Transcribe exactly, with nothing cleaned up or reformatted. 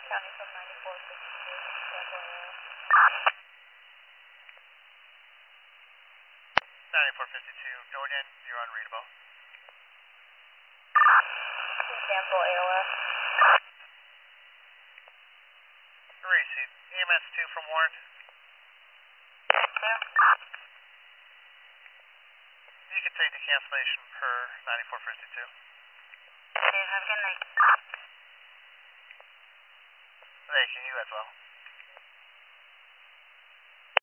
County from ninety-four fifty-two, sample error. ninety-four fifty-two, Jordan, you're unreadable. Sample A O S. Receive. E M S two from Warren. Clear. You can take the cancellation per ninety-four fifty-two. Okay, have a good night. Thank you, you as well.